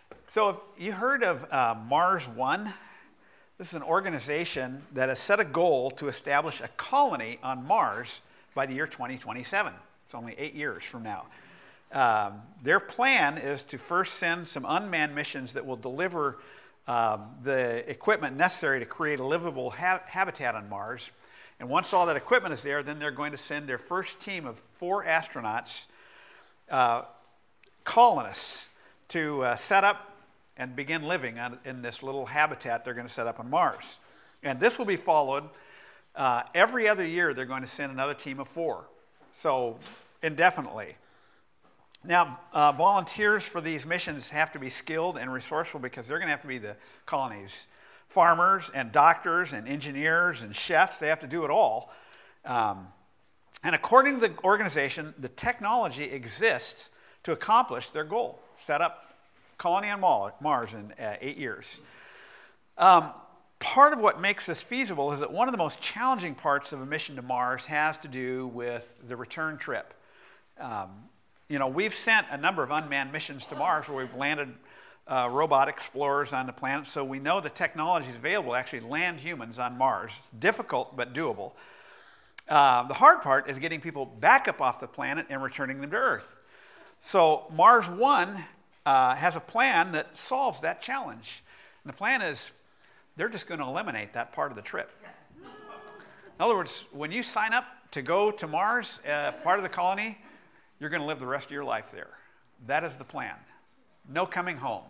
So have you heard of Mars One? This is an organization that has set a goal to establish a colony on Mars by the year 2027. It's only 8 years from now. Their plan is to first send some unmanned missions that will deliver the equipment necessary to create a livable habitat on Mars. And once all that equipment is there, then they're going to send their first team of 4 astronauts, colonists, to set up and begin living in this little habitat they're going to set up on Mars. And this will be followed every other year. They're going to send another team of 4, so indefinitely. Now, volunteers for these missions have to be skilled and resourceful because they're going to have to be the colony's farmers and doctors and engineers and chefs. They have to do it all. And according to the organization, the technology exists to accomplish their goal, set up colony on Mars in 8 years. Part of what makes this feasible is that one of the most challenging parts of a mission to Mars has to do with the return trip. We've sent a number of unmanned missions to Mars where we've landed robot explorers on the planet, so we know the technology is available to actually land humans on Mars. Difficult, but doable. The hard part is getting people back up off the planet and returning them to Earth. So Mars One has a plan that solves that challenge. And the plan is they're just going to eliminate that part of the trip. In other words, when you sign up to go to Mars, part of the colony, you're going to live the rest of your life there. That is the plan. No coming home.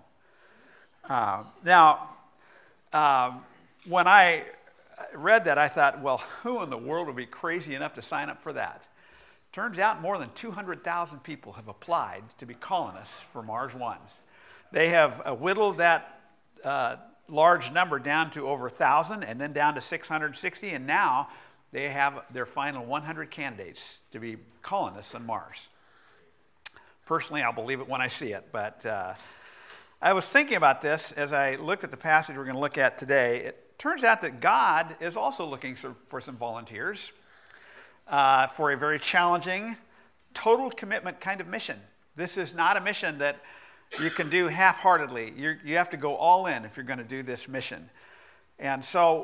When I read that, I thought, well, who in the world would be crazy enough to sign up for that? Turns out more than 200,000 people have applied to be colonists for Mars Ones. They have whittled that large number down to over 1,000 and then down to 660, and now they have their final 100 candidates to be colonists on Mars. Personally, I'll believe it when I see it, but I was thinking about this as I looked at the passage we're going to look at today. It turns out that God is also looking for some volunteers for a very challenging, total commitment kind of mission. This is not a mission that you can do half-heartedly. You have to go all in if you're going to do this mission. And so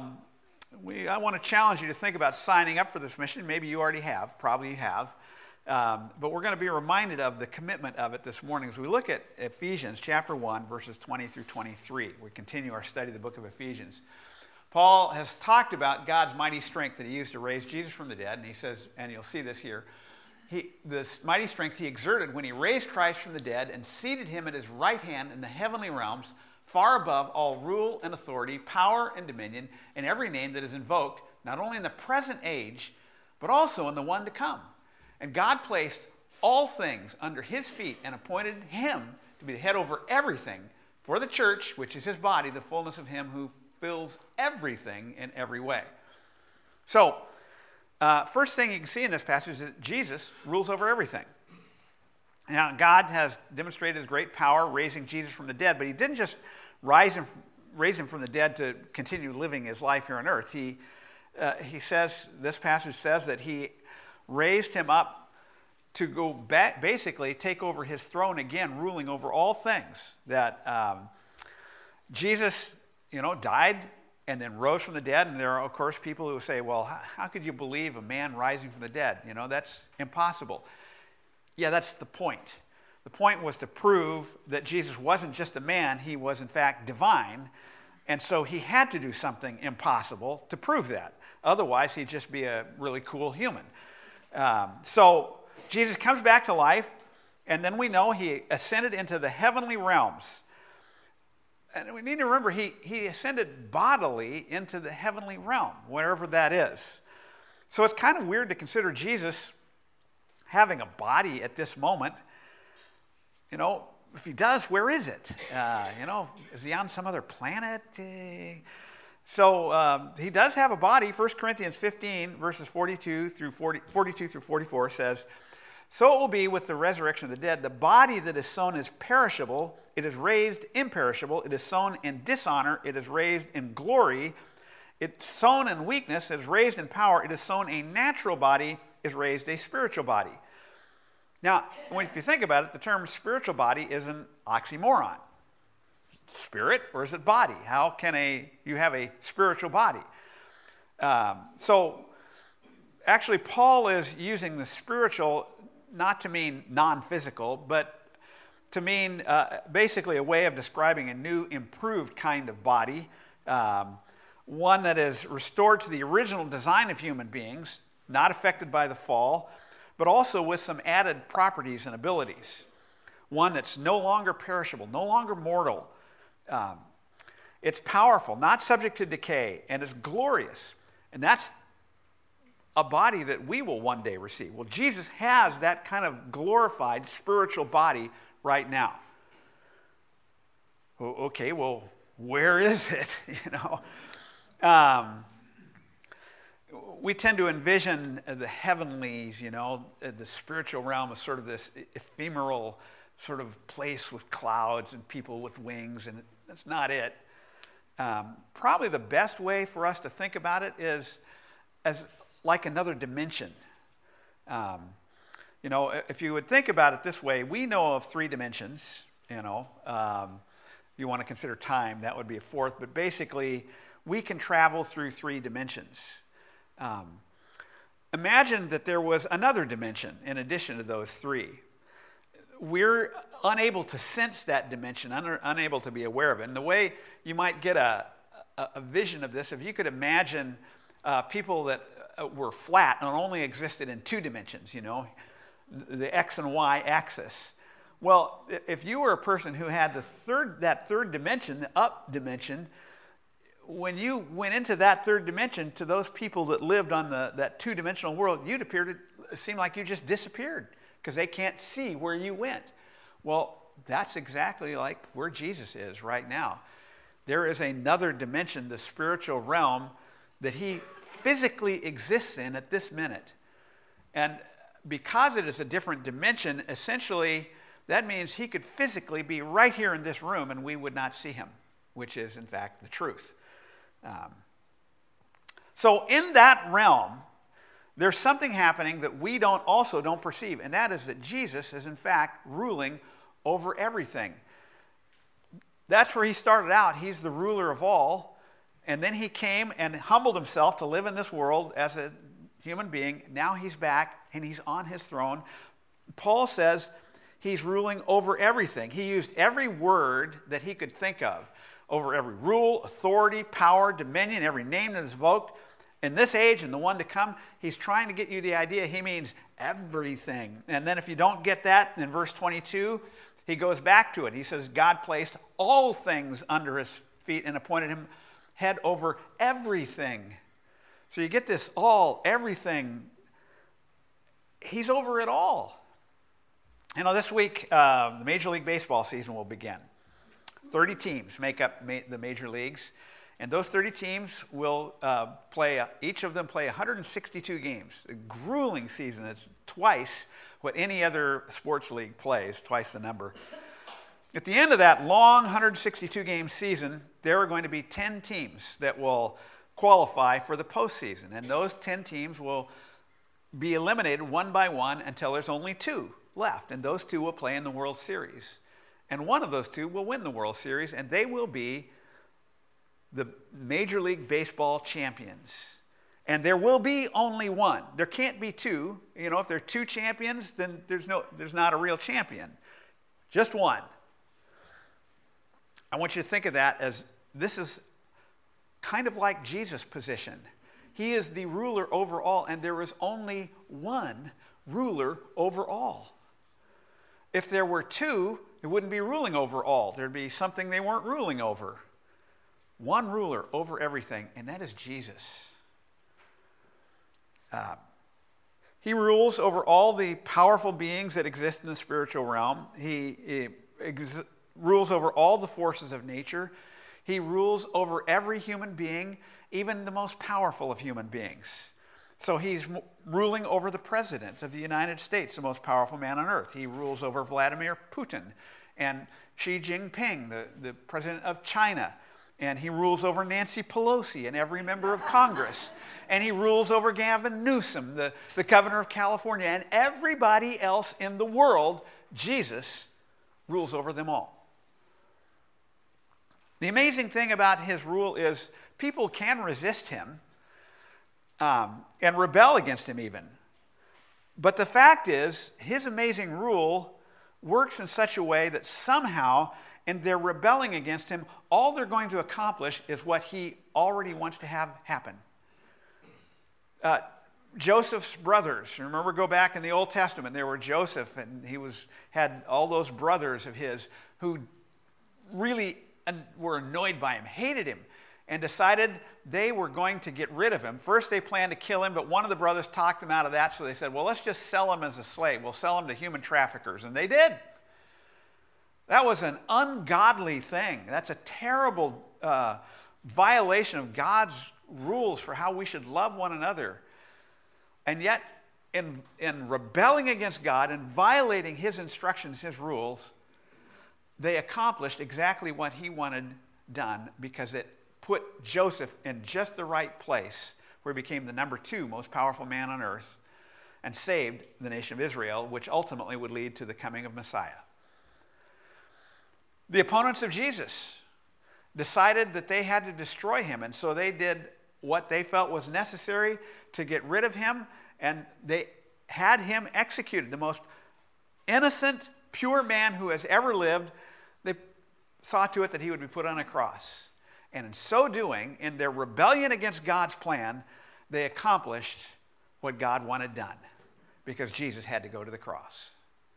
I want to challenge you to think about signing up for this mission. Maybe you already have, probably you have. But we're going to be reminded of the commitment of it this morning as we look at Ephesians chapter 1, verses 20 through 23. We continue our study of the book of Ephesians. Paul has talked about God's mighty strength that he used to raise Jesus from the dead, and he says, and you'll see this here, this mighty strength he exerted when he raised Christ from the dead and seated him at his right hand in the heavenly realms, far above all rule and authority, power and dominion, and every name that is invoked, not only in the present age, but also in the one to come. And God placed all things under his feet and appointed him to be the head over everything for the church, which is his body, the fullness of him who fills everything in every way. So, first thing you can see in this passage is that Jesus rules over everything. Now, God has demonstrated his great power raising Jesus from the dead, but he didn't just raise him from the dead to continue living his life here on earth. He says, this passage says that he raised him up to go back, basically take over his throne again, ruling over all things. That Jesus, died and then rose from the dead. And there are, of course, people who say, well, how could you believe a man rising from the dead? That's impossible. Yeah, that's the point. The point was to prove that Jesus wasn't just a man, he was in fact divine. And so he had to do something impossible to prove that. Otherwise, he'd just be a really cool human. So Jesus comes back to life, and then we know he ascended into the heavenly realms. And we need to remember, he ascended bodily into the heavenly realm, wherever that is. So it's kind of weird to consider Jesus having a body at this moment. If he does, where is it? Is he on some other planet? So he does have a body. 1 Corinthians 15, verses 42 through 44 says, so it will be with the resurrection of the dead. The body that is sown is perishable. It is raised imperishable. It is sown in dishonor. It is raised in glory. It's sown in weakness. It is raised in power. It is sown a natural body. Is raised a spiritual body. Now, if you think about it, the term spiritual body is an oxymoron. spirit or is it body? How can you have a spiritual body? So actually, Paul is using the spiritual not to mean non-physical, but to mean basically a way of describing a new, improved kind of body, one that is restored to the original design of human beings, not affected by the fall, but also with some added properties and abilities. One that's no longer perishable, no longer mortal. It's powerful, not subject to decay, and is glorious. And that's a body that we will one day receive. Well, Jesus has that kind of glorified spiritual body right now. Okay, well, where is it? We tend to envision the heavenlies, the spiritual realm as sort of this ephemeral sort of place with clouds and people with wings, and that's not it. Probably the best way for us to think about it is as like another dimension. If you would think about it this way, we know of 3 dimensions, you want to consider time, that would be a 4th, but basically we can travel through 3 dimensions. Imagine that there was another dimension in addition to those 3. We're unable to sense that dimension, unable to be aware of it. And the way you might get a vision of this, if you could imagine people that were flat and only existed in 2 dimensions, the X and Y axis. Well, if you were a person who had that third dimension, the up dimension, when you went into that 3rd dimension, to those people that lived on that 2-dimensional world, you'd seem like you just disappeared because they can't see where you went. Well, that's exactly like where Jesus is right now. There is another dimension, the spiritual realm, that he physically exists in at this minute. And because it is a different dimension, essentially, that means he could physically be right here in this room and we would not see him, which is, in fact, the truth. So in that realm, there's something happening that we don't perceive, and that is that Jesus is, in fact, ruling over everything. That's where he started out. He's the ruler of all, and then he came and humbled himself to live in this world as a human being. Now he's back, and he's on his throne. Paul says he's ruling over everything. He used every word that he could think of, over every rule, authority, power, dominion, every name that is evoked. In this age and the one to come, he's trying to get you the idea he means everything. And then if you don't get that, in verse 22, he goes back to it. He says, God placed all things under his feet and appointed him head over everything. So you get this all, everything. He's over it all. This week, the Major League Baseball season will begin. 30 teams make up the major leagues, and those 30 teams will each of them play 162 games. A grueling season. It's twice what any other sports league plays, twice the number. At the end of that long 162-game season, there are going to be 10 teams that will qualify for the postseason, and those 10 teams will be eliminated one by one until there's only 2 left, and those 2 will play in the World Series. And one of those 2 will win the World Series, and they will be the Major League Baseball champions. And there will be only one. There can't be 2. If there are 2 champions, then there's not a real champion. Just one. I want you to think of that as this is kind of like Jesus' position. He is the ruler over all, and there is only one ruler over all. If there were 2, it wouldn't be ruling over all. There'd be something they weren't ruling over. One ruler over everything, and that is Jesus. He rules over all the powerful beings that exist in the spiritual realm. He rules over all the forces of nature. He rules over every human being, even the most powerful of human beings. So he's ruling over the president of the United States, the most powerful man on earth. He rules over Vladimir Putin and Xi Jinping, the president of China. And he rules over Nancy Pelosi and every member of Congress. And he rules over Gavin Newsom, the governor of California, and everybody else in the world. Jesus rules over them all. The amazing thing about his rule is people can resist him and rebel against him even. But the fact is, his amazing rule works in such a way that somehow, in their rebelling against him, all they're going to accomplish is what he already wants to have happen. Joseph's brothers, remember, go back in the Old Testament, there were Joseph, and he had all those brothers of his who really were annoyed by him, hated him, and decided they were going to get rid of him. First they planned to kill him, but one of the brothers talked them out of that, so they said, well, let's just sell him as a slave. We'll sell him to human traffickers, and they did. That was an ungodly thing. That's a terrible violation of God's rules for how we should love one another. And yet, in rebelling against God and violating his instructions, his rules, they accomplished exactly what he wanted done, because it put Joseph in just the right place where he became the number 2 most powerful man on earth and saved the nation of Israel, which ultimately would lead to the coming of Messiah. The opponents of Jesus decided that they had to destroy him, and so they did what they felt was necessary to get rid of him, and they had him executed. The most innocent, pure man who has ever lived, they saw to it that he would be put on a cross. And in so doing, in their rebellion against God's plan, they accomplished what God wanted done, because Jesus had to go to the cross.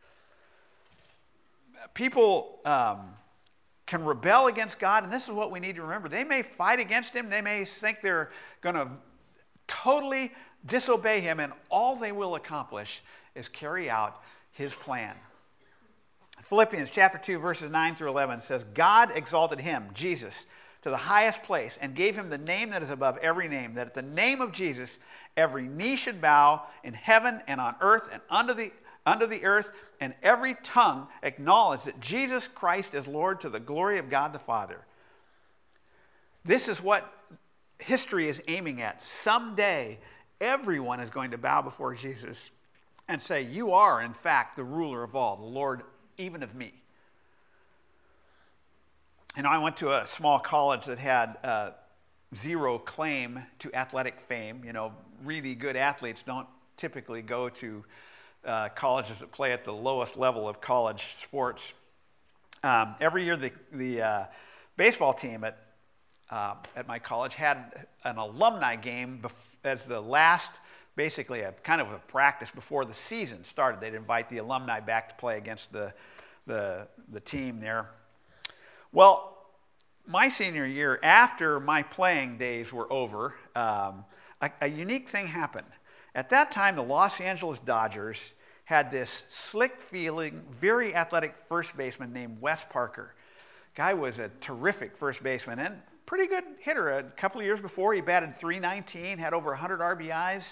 People can rebel against God, and this is what we need to remember. They may fight against him. They may think they're going to totally disobey him, and all they will accomplish is carry out his plan. Philippians chapter 2, verses 9 through 11 says, God exalted him, Jesus, to the highest place and gave him the name that is above every name, that at the name of Jesus every knee should bow in heaven and on earth and under the earth, and every tongue acknowledge that Jesus Christ is Lord, to the glory of God the Father. This is what history is aiming at. Someday everyone is going to bow before Jesus and say, you are in fact the ruler of all, the Lord even of me. You know, I went to a small college that had zero claim to athletic fame. You know, really good athletes don't typically go to colleges that play at the lowest level of college sports. Every year the baseball team at my college had an alumni game as the last, basically a kind of a practice before the season started. They'd invite the alumni back to play against the team there. Well, my senior year, after my playing days were over, a unique thing happened. At that time, the Los Angeles Dodgers had this slick-feeling, very athletic first baseman named Wes Parker. Guy was a terrific first baseman and pretty good hitter. A couple of years before, he batted .319, had over 100 RBIs.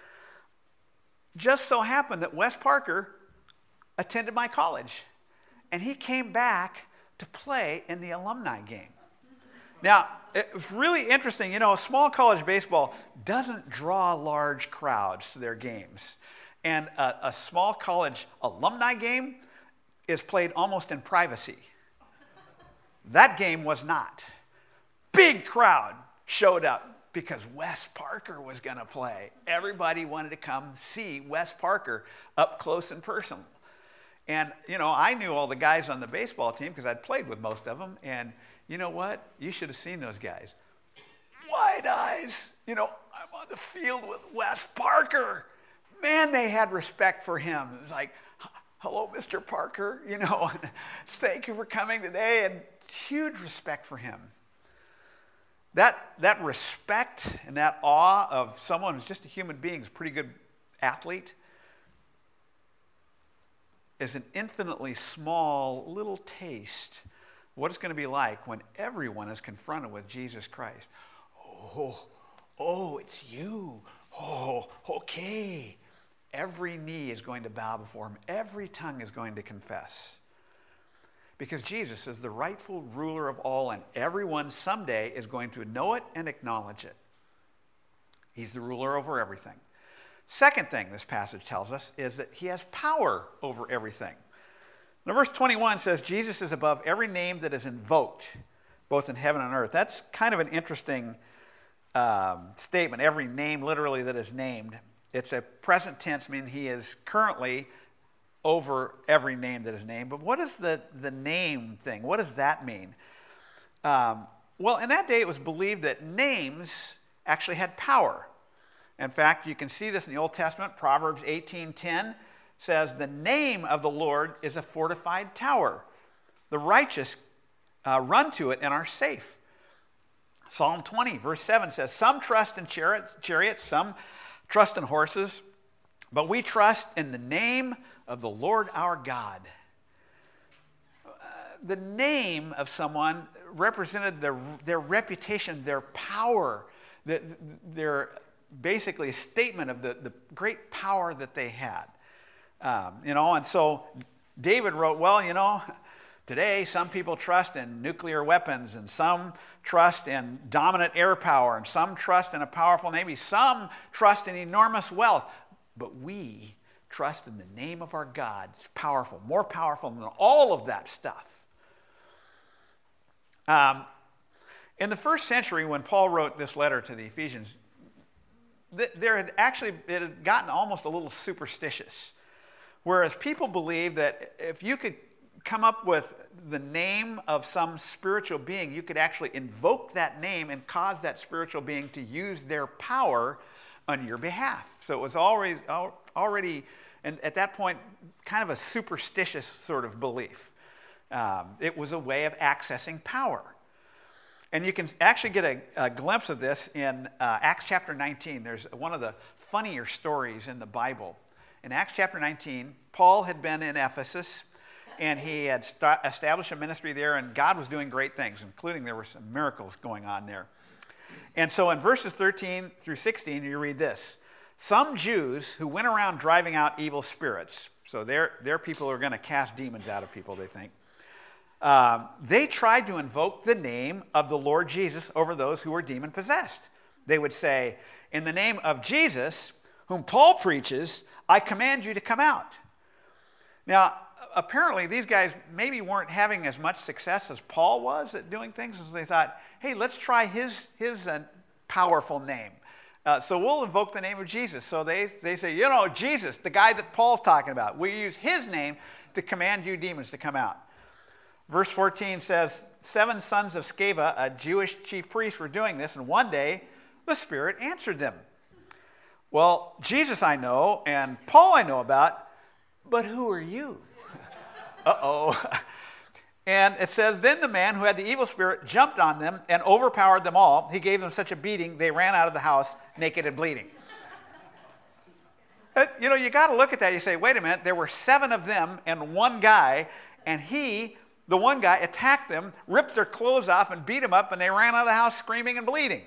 Just so happened that Wes Parker attended my college, and he came back to play in the alumni game. Now, it's really interesting. You know, small college baseball doesn't draw large crowds to their games. And a small college alumni game is played almost in privacy. That game was not. Big crowd showed up because Wes Parker was going to play. Everybody wanted to come see Wes Parker up close and personal. And, you know, I knew all the guys on the baseball team because I'd played with most of them. And you know what? You should have seen those guys. Wide eyes. You know, I'm on the field with Wes Parker. Man, they had respect for him. It was like, hello, Mr. Parker, you know, thank you for coming today, and huge respect for him. That respect and that awe of someone who's just a human being, is a pretty good athlete, is an infinitely small little taste of what it's going to be like when everyone is confronted with Jesus Christ. Oh, it's you. Oh, okay. Every knee is going to bow before him. Every tongue is going to confess. Because Jesus is the rightful ruler of all, and everyone someday is going to know it and acknowledge it. He's the ruler over everything. Second thing this passage tells us is that he has power over everything. Now, verse 21 says, Jesus is above every name that is invoked, both in heaven and earth. That's kind of an interesting statement. Every name, literally, that is named. It's a present tense, meaning he is currently over every name that is named. But what is the name thing? What does that mean? Well, in that day, it was believed that names actually had power. In fact, you can see this in the Old Testament. Proverbs 18:10 says, "The name of the Lord is a fortified tower. The righteous run to it and are safe." Psalm 20, verse 7 says, "Some trust in chariots, some trust in horses, but we trust in the name of the Lord our God." The name of someone represented their reputation, their power, their basically a statement of the great power that they had. And so David wrote, well, today some people trust in nuclear weapons, and some trust in dominant air power, and some trust in a powerful navy, some trust in enormous wealth, but we trust in the name of our God. It's powerful, more powerful than all of that stuff. In the first century, when Paul wrote this letter to the Ephesians, it had gotten almost a little superstitious. Whereas people believed that if you could come up with the name of some spiritual being, you could actually invoke that name and cause that spiritual being to use their power on your behalf. So it was already, and at that point, kind of a superstitious sort of belief. It was a way of accessing power. And you can actually get a glimpse of this in Acts chapter 19. There's one of the funnier stories in the Bible. In Acts chapter 19, Paul had been in Ephesus, and he had established a ministry there, and God was doing great things, including there were some miracles going on there. And so in verses 13 through 16, you read this. "Some Jews who went around driving out evil spirits," so they're people who are going to cast demons out of people, they think, "they tried to invoke the name of the Lord Jesus over those who were demon-possessed. They would say, 'In the name of Jesus, whom Paul preaches, I command you to come out.'" Now, apparently these guys maybe weren't having as much success as Paul was at doing things, so they thought, hey, let's try his powerful name. So we'll invoke the name of Jesus. So they say, Jesus, the guy that Paul's talking about, we use his name to command you demons to come out. Verse 14 says, 7 sons of Sceva, a Jewish chief priest, were doing this, and one day the Spirit answered them. "Well, Jesus I know, and Paul I know about, but who are you?" Uh-oh. And it says, "Then the man who had the evil spirit jumped on them and overpowered them all. He gave them such a beating, they ran out of the house naked and bleeding." You got to look at that. You say, wait a minute, there were 7 of them and one guy, and the one guy, attacked them, ripped their clothes off, and beat them up, and they ran out of the house screaming and bleeding.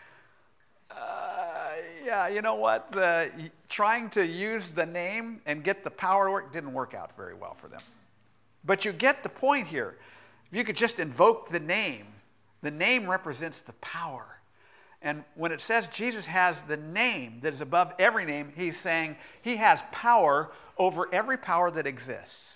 Yeah, you know what? Trying to use the name and get the power to work didn't work out very well for them. But you get the point here. If you could just invoke the name represents the power. And when it says Jesus has the name that is above every name, he's saying he has power over every power that exists.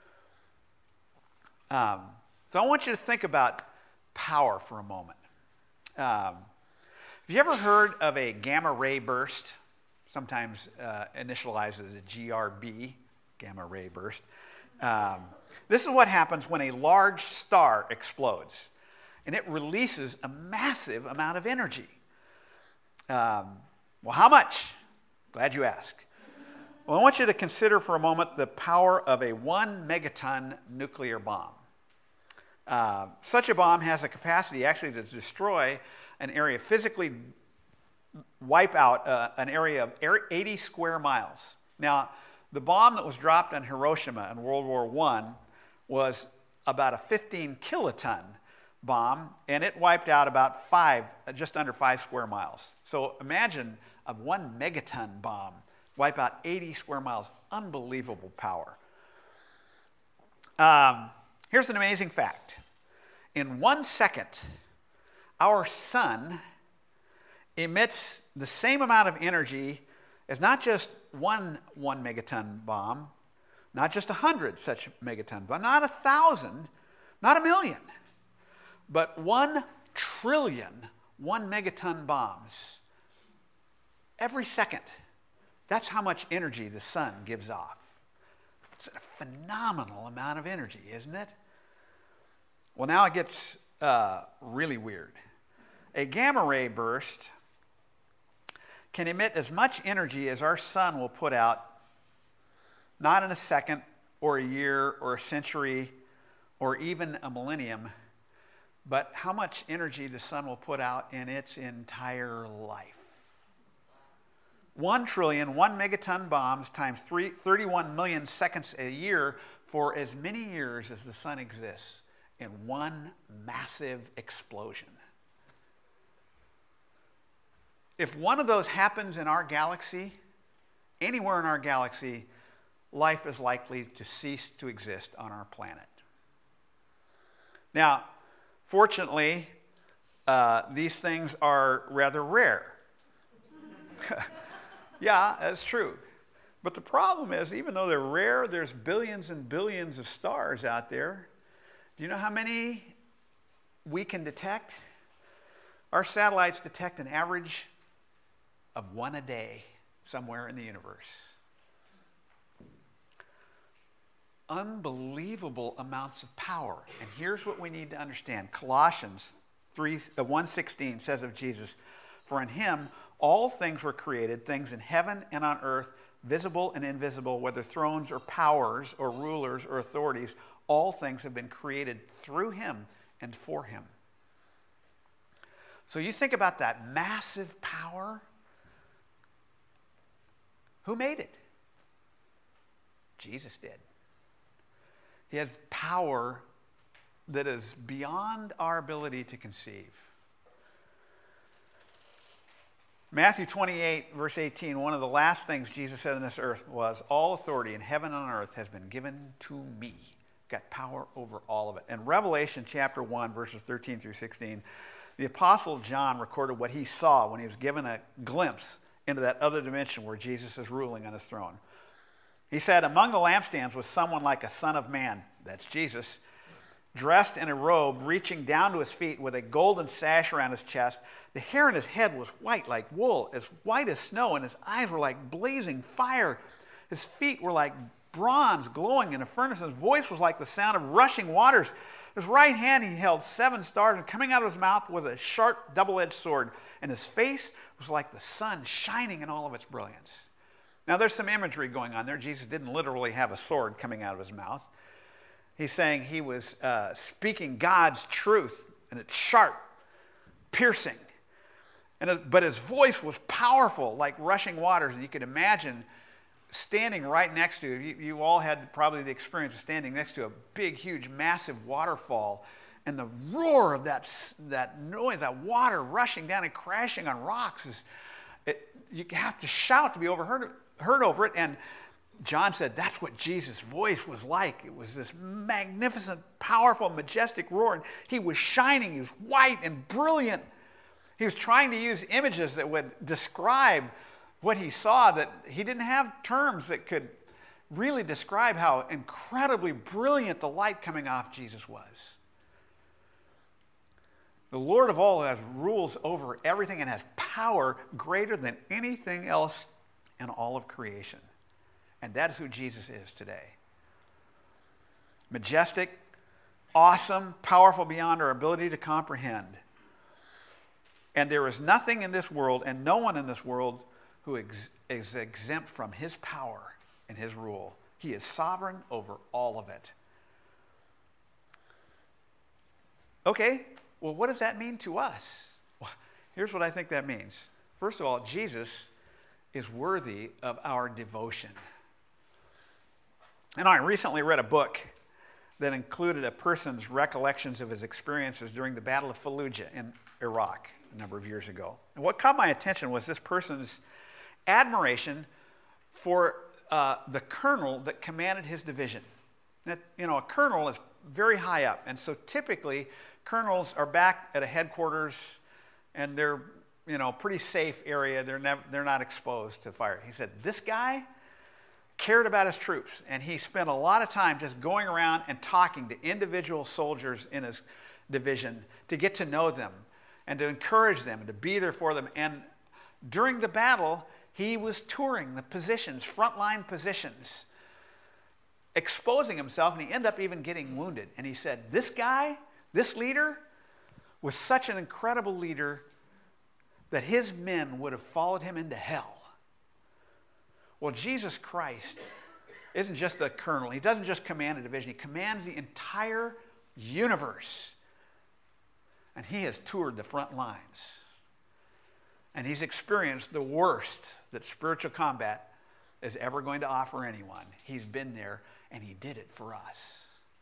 So I want you to think about power for a moment. Have you ever heard of a gamma ray burst? Sometimes initialized as a GRB, gamma ray burst. This is what happens when a large star explodes, and it releases a massive amount of energy. Well, how much? Glad you asked. Well, I want you to consider for a moment the power of a 1 megaton nuclear bomb. Such a bomb has a capacity actually to destroy an area, physically wipe out an area of 80 square miles. Now, the bomb that was dropped on Hiroshima in World War I was about a 15 kiloton bomb, and it wiped out about just under 5 square miles. So imagine a 1 megaton bomb wipe out 80 square miles. Unbelievable power. Here's an amazing fact. In 1 second, our sun emits the same amount of energy as not just one megaton bomb, not just 100 such megaton bombs, not 1,000, not 1,000,000, But 1 trillion 1 megaton bombs every second. That's how much energy the sun gives off. It's a phenomenal amount of energy, isn't it? Well, now it gets really weird. A gamma ray burst can emit as much energy as our sun will put out, not in a second or a year or a century or even a millennium, but how much energy the sun will put out in its entire life. 1 trillion 1 megaton bombs times 31 million seconds a year for as many years as the sun exists in one massive explosion. If one of those happens in our galaxy, anywhere in our galaxy, life is likely to cease to exist on our planet. Now, fortunately, these things are rather rare. Yeah, that's true. But the problem is, even though they're rare, there's billions and billions of stars out there. Do you know how many we can detect? Our satellites detect an average of 1 a day somewhere in the universe. Unbelievable amounts of power. And here's what we need to understand. Colossians 1:16 says of Jesus, "For in him all things were created, things in heaven and on earth, visible and invisible, whether thrones or powers or rulers or authorities, all things have been created through him and for him." So you think about that massive power. Who made it? Jesus did. He has power that is beyond our ability to conceive. Matthew 28, verse 18, one of the last things Jesus said on this earth was, "All authority in heaven and on earth has been given to me." Got power over all of it. In Revelation chapter 1, verses 13 through 16, the Apostle John recorded what he saw when he was given a glimpse into that other dimension where Jesus is ruling on his throne. He said, "Among the lampstands was someone like a son of man," that's Jesus, "dressed in a robe reaching down to his feet with a golden sash around his chest. The hair on his head was white like wool, as white as snow, and his eyes were like blazing fire. His feet were like bronze glowing in a furnace. His voice was like the sound of rushing waters. His right hand he held 7 stars, and coming out of his mouth was a sharp double-edged sword, and his face was like the sun shining in all of its brilliance." Now there's some imagery going on there. Jesus didn't literally have a sword coming out of his mouth. He's saying he was speaking God's truth, and it's sharp, piercing. But his voice was powerful, like rushing waters. And you could imagine standing right next to, you all had probably the experience of standing next to a big, huge, massive waterfall. And the roar of that noise, that water rushing down and crashing on rocks, you have to shout to be heard over it. And John said that's what Jesus' voice was like. It was this magnificent, powerful, majestic roar. And he was shining. He was white and brilliant. He was trying to use images that would describe what he saw, that he didn't have terms that could really describe how incredibly brilliant the light coming off Jesus was. The Lord of all has rules over everything and has power greater than anything else in all of creation. And that is who Jesus is today. Majestic, awesome, powerful beyond our ability to comprehend. And there is nothing in this world and no one in this world who is exempt from his power and his rule. He is sovereign over all of it. Okay, well, what does that mean to us? Well, here's what I think that means. First of all, Jesus is worthy of our devotion. And I recently read a book that included a person's recollections of his experiences during the Battle of Fallujah in Iraq a number of years ago. And what caught my attention was this person's admiration for the colonel that commanded his division. That, a colonel is very high up, and so typically colonels are back at a headquarters, and they're pretty safe area. They're not exposed to fire. He said this guy cared about his troops, and he spent a lot of time just going around and talking to individual soldiers in his division, to get to know them and to encourage them and to be there for them. And during the battle, he was touring the positions, frontline positions, exposing himself, and he ended up even getting wounded. And he said, this guy, this leader, was such an incredible leader that his men would have followed him into hell. Well, Jesus Christ isn't just a colonel. He doesn't just command a division. He commands the entire universe. And he has toured the front lines. And he's experienced the worst that spiritual combat is ever going to offer anyone. He's been there, and he did it for us.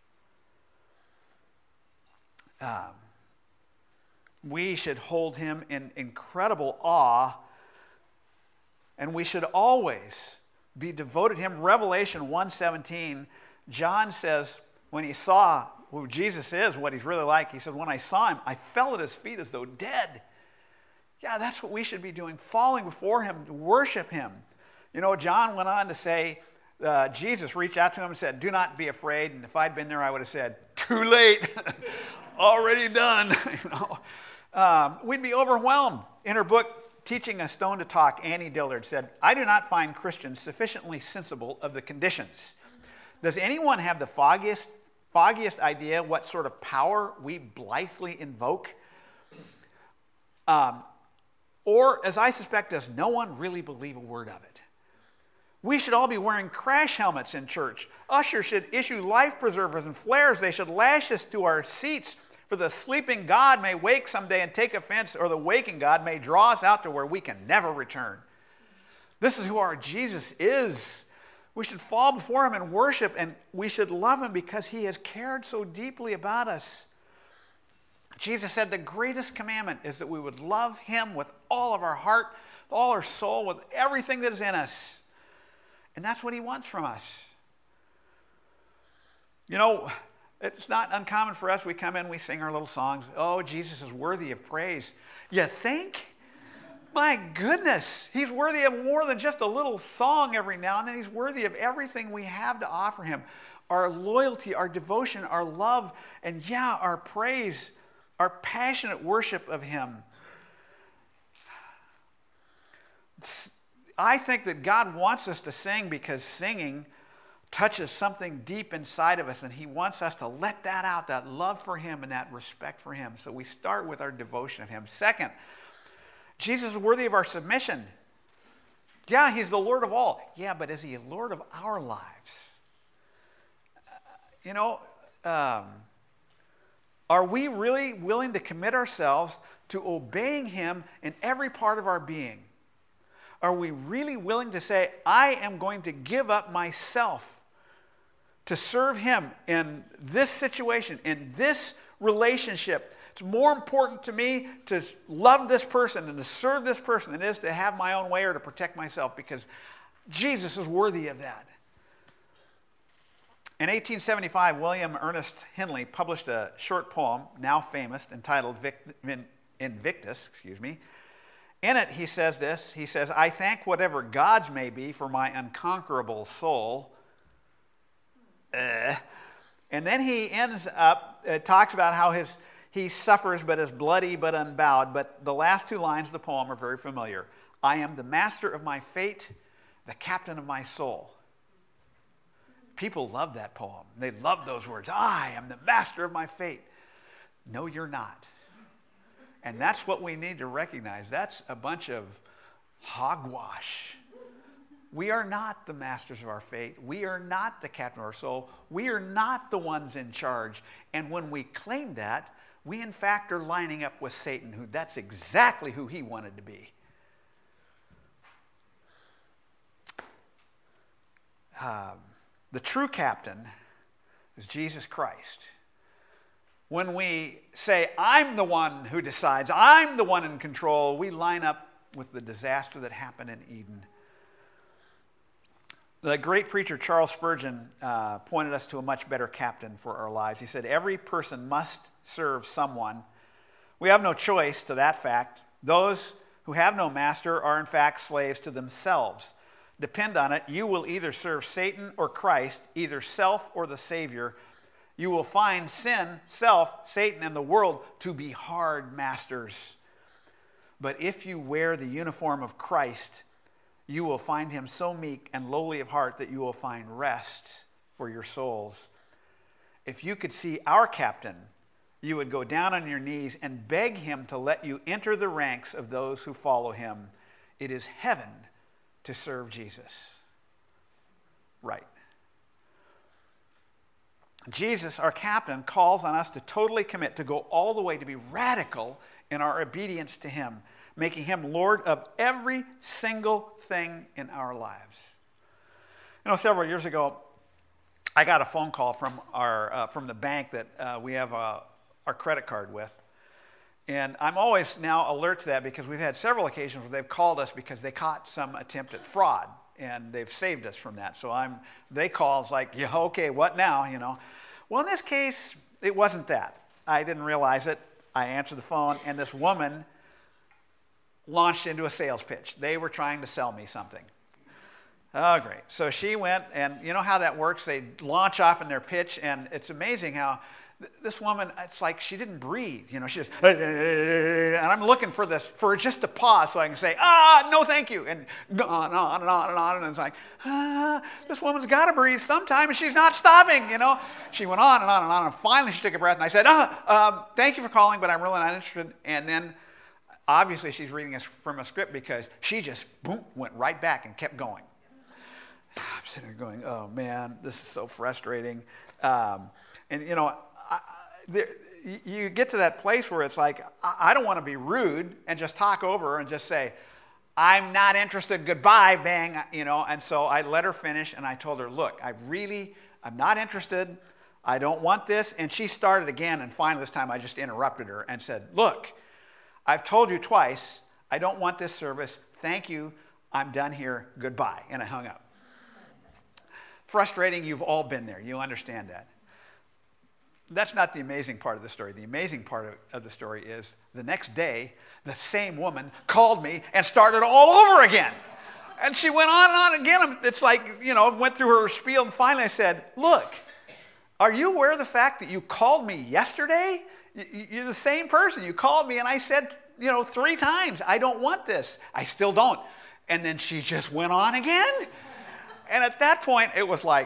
We should hold him in incredible awe, and we should always be devoted to him. Revelation 1:17, John says, when he saw who Jesus is, what he's really like, he said, when I saw him, I fell at his feet as though dead. Yeah, that's what we should be doing, falling before him to worship him. You know, John went on to say, Jesus reached out to him and said, do not be afraid. And if I'd been there, I would have said, too late, already done. We'd be overwhelmed. In her book, Teaching a Stone to Talk, Annie Dillard said, I do not find Christians sufficiently sensible of the conditions. Does anyone have the foggiest idea what sort of power we blithely invoke? Or, as I suspect, does no one really believe a word of it? We should all be wearing crash helmets in church. Ushers should issue life preservers and flares. They should lash us to our seats, for the sleeping God may wake someday and take offense, or the waking God may draw us out to where we can never return. This is who our Jesus is. We should fall before him and worship, and we should love him because he has cared so deeply about us. Jesus said the greatest commandment is that we would love him with all of our heart, with all our soul, with everything that is in us. And that's what he wants from us. You know, it's not uncommon for us. We come in, we sing our little songs. Oh, Jesus is worthy of praise. You think? My goodness, he's worthy of more than just a little song every now and then. He's worthy of everything we have to offer him. Our loyalty, our devotion, our love, and yeah, our praise, our passionate worship of him. I think that God wants us to sing because singing touches something deep inside of us, and he wants us to let that out, that love for him and that respect for him. So we start with our devotion of him. Second, Jesus is worthy of our submission. Yeah, he's the Lord of all. Yeah, but is he Lord of our lives? Are we really willing to commit ourselves to obeying him in every part of our being? Are we really willing to say, I am going to give up myself to serve him in this situation, in this relationship? It's more important to me to love this person and to serve this person than it is to have my own way or to protect myself, because Jesus is worthy of that. In 1875, William Ernest Henley published a short poem, now famous, entitled Invictus. In it, he says this. He says, I thank whatever gods may be for my unconquerable soul. And then he ends up, talks about how he suffers but is bloody but unbowed. But the last two lines of the poem are very familiar. I am the master of my fate, the captain of my soul. People love that poem. They love those words. I am the master of my fate. No, you're not. And that's what we need to recognize. That's a bunch of hogwash. We are not the masters of our fate. We are not the captain of our soul. We are not the ones in charge. And when we claim that, we in fact are lining up with Satan, who that's exactly who he wanted to be. The true captain is Jesus Christ. When we say, I'm the one who decides, I'm the one in control, we line up with the disaster that happened in Eden. The great preacher Charles Spurgeon pointed us to a much better captain for our lives. He said, every person must serve someone. We have no choice to that fact. Those who have no master are in fact slaves to themselves. Depend on it, you will either serve Satan or Christ, either self or the Savior. You will find sin, self, Satan, and the world to be hard masters. But if you wear the uniform of Christ, you will find him so meek and lowly of heart that you will find rest for your souls. If you could see our captain, you would go down on your knees and beg him to let you enter the ranks of those who follow him. It is heaven to serve Jesus. Right. Jesus, our captain, calls on us to totally commit, to go all the way, to be radical in our obedience to him, making him Lord of every single thing in our lives. You know, several years ago, I got a phone call from from the bank that we have our credit card with. And I'm always now alert to that because we've had several occasions where they've called us because they caught some attempt at fraud, and they've saved us from that. So they call, it's like, yeah, okay, what now, you know? Well, in this case, it wasn't that. I didn't realize it. I answered the phone, and this woman launched into a sales pitch. They were trying to sell me something. Oh, great. So she went, and you know how that works? They launch off in their pitch, and it's amazing how this woman, it's like she didn't breathe. You know, she just, and I'm looking for just to pause so I can say, no, thank you. And on and on and on and on. And it's like, this woman's got to breathe sometime, and she's not stopping, you know. She went on and on and on, and finally she took a breath, and I said, thank you for calling, but I'm really not interested. And then, obviously, she's reading us from a script because she just, boom, went right back and kept going. I'm sitting there going, oh, man, this is so frustrating. And, you know, you get to that place where it's like, I don't want to be rude and just talk over her and just say, I'm not interested, goodbye, bang, you know. And so I let her finish, and I told her, look, I'm not interested. I don't want this. And she started again, and finally this time I just interrupted her and said, look, I've told you twice, I don't want this service. Thank you. I'm done here. Goodbye. And I hung up. Frustrating. You've all been there. You understand that. That's not the amazing part of the story. The amazing part of the story is the next day, the same woman called me and started all over again. And she went on and on again. It's like, you know, went through her spiel, and finally I said, look, are you aware of the fact that you called me yesterday? You're the same person. You called me, and I said, you know, 3 times, I don't want this. I still don't. And then she just went on again. And at that point, it was like,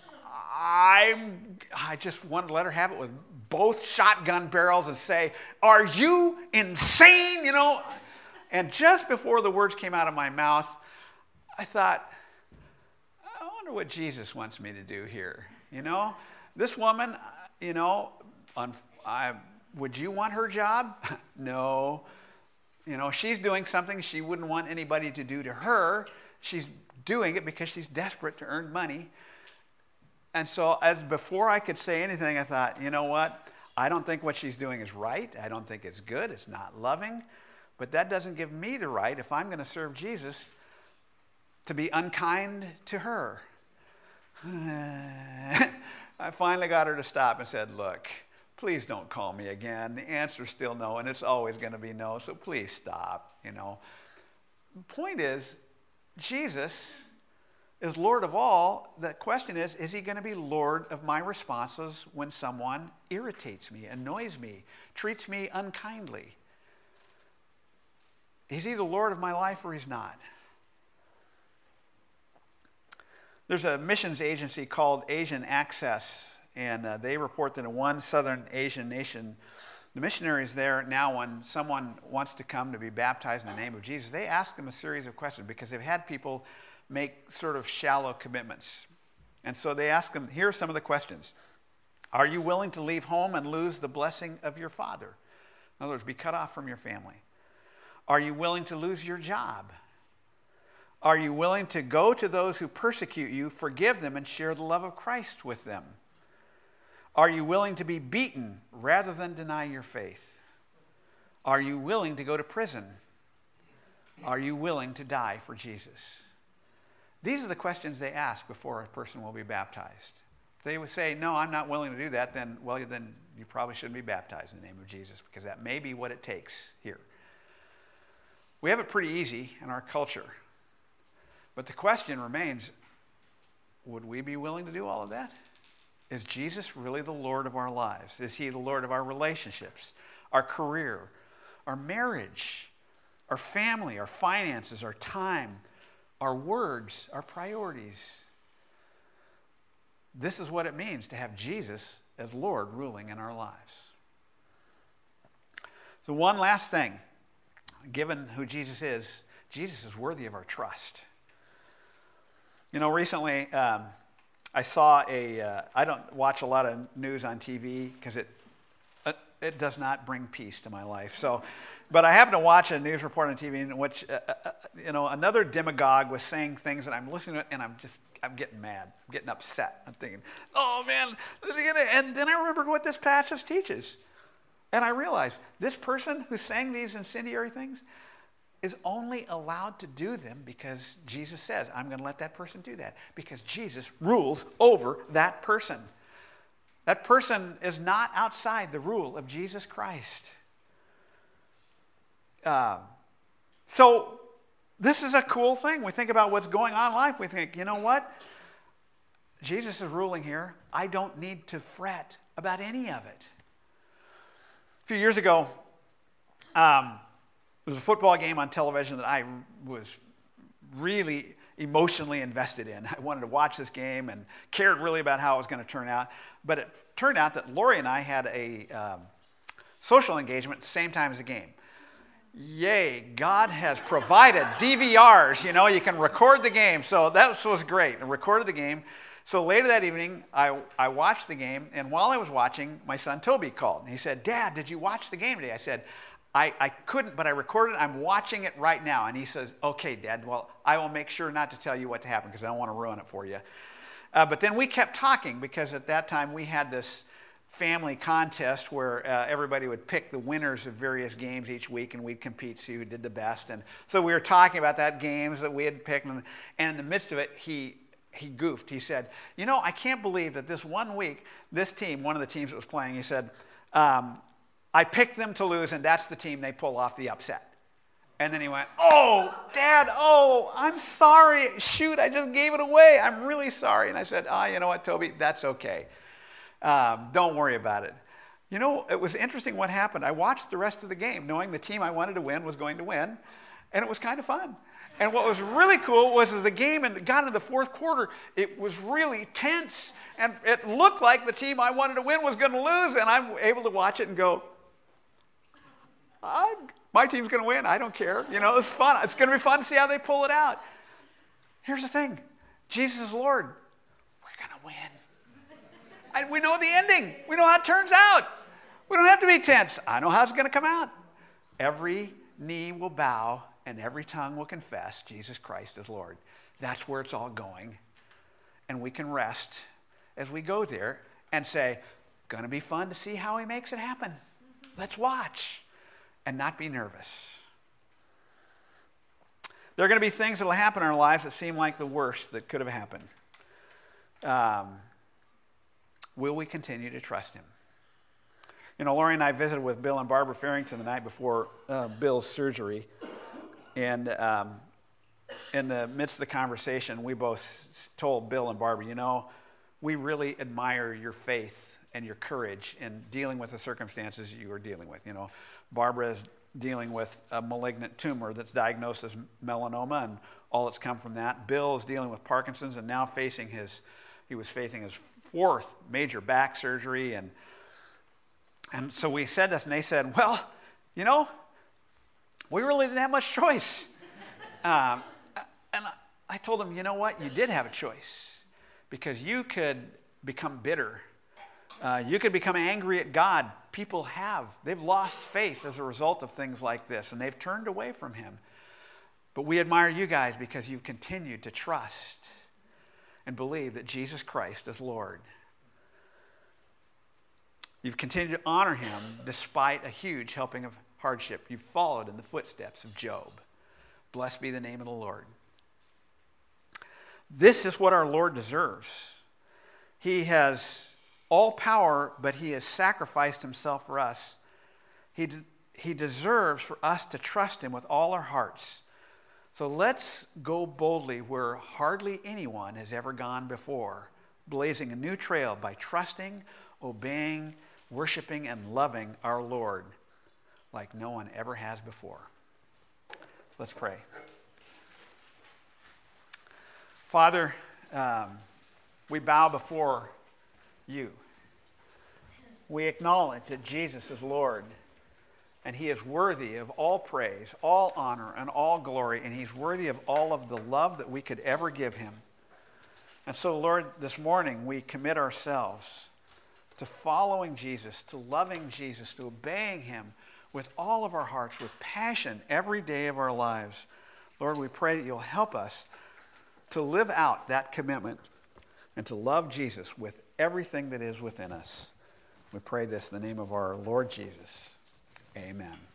I just wanted to let her have it with both shotgun barrels and say, are you insane, you know? And just before the words came out of my mouth, I thought, I wonder what Jesus wants me to do here, you know? This woman, you know, would you want her job? No. You know, she's doing something she wouldn't want anybody to do to her. She's doing it because she's desperate to earn money. And so before I could say anything, I thought, you know what? I don't think what she's doing is right. I don't think it's good. It's not loving. But that doesn't give me the right, if I'm going to serve Jesus, to be unkind to her. I finally got her to stop and said, look, please don't call me again. The answer's still no, and it's always going to be no, so please stop, you know. The point is, Jesus is Lord of all. The question is he going to be Lord of my responses when someone irritates me, annoys me, treats me unkindly? He's either Lord of my life or he's not. There's a missions agency called Asian Access, and they report that in one southern Asian nation, the missionaries there now, when someone wants to come to be baptized in the name of Jesus, they ask them a series of questions because they've had people make sort of shallow commitments. And so they ask them, here are some of the questions. Are you willing to leave home and lose the blessing of your father? In other words, be cut off from your family. Are you willing to lose your job? Are you willing to go to those who persecute you, forgive them, and share the love of Christ with them? Are you willing to be beaten rather than deny your faith? Are you willing to go to prison? Are you willing to die for Jesus? These are the questions they ask before a person will be baptized. If they would say, no, I'm not willing to do that, then you probably shouldn't be baptized in the name of Jesus, because that may be what it takes here. We have it pretty easy in our culture. But the question remains, would we be willing to do all of that? Is Jesus really the Lord of our lives? Is he the Lord of our relationships, our career, our marriage, our family, our finances, our time, our words, our priorities? This is what it means to have Jesus as Lord ruling in our lives. So one last thing, given who Jesus is worthy of our trust. You know, recently I saw I don't watch a lot of news on TV because it does not bring peace to my life. So, but I happened to watch a news report on TV in which, another demagogue was saying things that I'm listening to, and I'm getting mad. I'm getting upset. I'm thinking, oh man, and then I remembered what this passage teaches. And I realized this person who's saying these incendiary things is only allowed to do them because Jesus says, I'm going to let that person do that. Because Jesus rules over that person. That person is not outside the rule of Jesus Christ. So this is a cool thing. We think about what's going on in life. We think, you know what? Jesus is ruling here. I don't need to fret about any of it. A few years ago, there was a football game on television that I was really emotionally invested in. I wanted to watch this game and cared really about how it was going to turn out. But it turned out that Lori and I had a social engagement at the same time as the game. Yay, God has provided DVRs. You know, you can record the game. So that was great. I recorded the game. So later that evening, I watched the game. And while I was watching, my son Toby called. And he said, Dad, did you watch the game today? I said, I couldn't, but I recorded it. I'm watching it right now. And he says, okay, Dad, well, I will make sure not to tell you what happened because I don't want to ruin it for you. But then we kept talking because at that time we had this family contest where everybody would pick the winners of various games each week and we'd compete, see who did the best. And so we were talking about that games that we had picked. And in the midst of it, he goofed. He said, you know, I can't believe that this one week, this team, one of the teams that was playing, he said, I picked them to lose, and that's the team they pull off the upset. And then he went, oh, Dad, I'm sorry. Shoot, I just gave it away. I'm really sorry. And I said, you know what, Toby, that's okay. Don't worry about it. You know, it was interesting what happened. I watched the rest of the game knowing the team I wanted to win was going to win, and it was kind of fun. And what was really cool was the game got into the fourth quarter. It was really tense, and it looked like the team I wanted to win was going to lose, and I'm able to watch it and go, my team's going to win. I don't care. You know, it's fun. It's going to be fun to see how they pull it out. Here's the thing. Jesus is Lord. We're going to win. We know the ending. We know how it turns out. We don't have to be tense. I know how it's going to come out. Every knee will bow and every tongue will confess Jesus Christ is Lord. That's where it's all going. And we can rest as we go there and say, going to be fun to see how he makes it happen. Let's watch. And not be nervous. There are going to be things that will happen in our lives that seem like the worst that could have happened. Will we continue to trust him? You know, Lori and I visited with Bill and Barbara Farrington the night before Bill's surgery. And in the midst of the conversation, we both told Bill and Barbara, you know, we really admire your faith and your courage in dealing with the circumstances you are dealing with. You know, Barbara is dealing with a malignant tumor that's diagnosed as melanoma and all that's come from that. Bill is dealing with Parkinson's and now he was facing his fourth major back surgery. And so we said this and they said, well, you know, we really didn't have much choice. And I told them, you know what? You did have a choice because you could become bitter. You could become angry at God. People they've lost faith as a result of things like this, and they've turned away from him. But we admire you guys because you've continued to trust and believe that Jesus Christ is Lord. You've continued to honor him despite a huge helping of hardship. You've followed in the footsteps of Job. Blessed be the name of the Lord. This is what our Lord deserves. He has all power, but he has sacrificed himself for us. He deserves for us to trust him with all our hearts. So let's go boldly where hardly anyone has ever gone before. blazing a new trail by trusting, obeying, worshiping, and loving our Lord like no one ever has before. Let's pray. Father, we bow before you. We acknowledge that Jesus is Lord, and he is worthy of all praise, all honor, and all glory, and he's worthy of all of the love that we could ever give him. And so, Lord, this morning we commit ourselves to following Jesus, to loving Jesus, to obeying him with all of our hearts, with passion every day of our lives. Lord, we pray that you'll help us to live out that commitment and to love Jesus with everything that is within us. We pray this in the name of our Lord Jesus. Amen.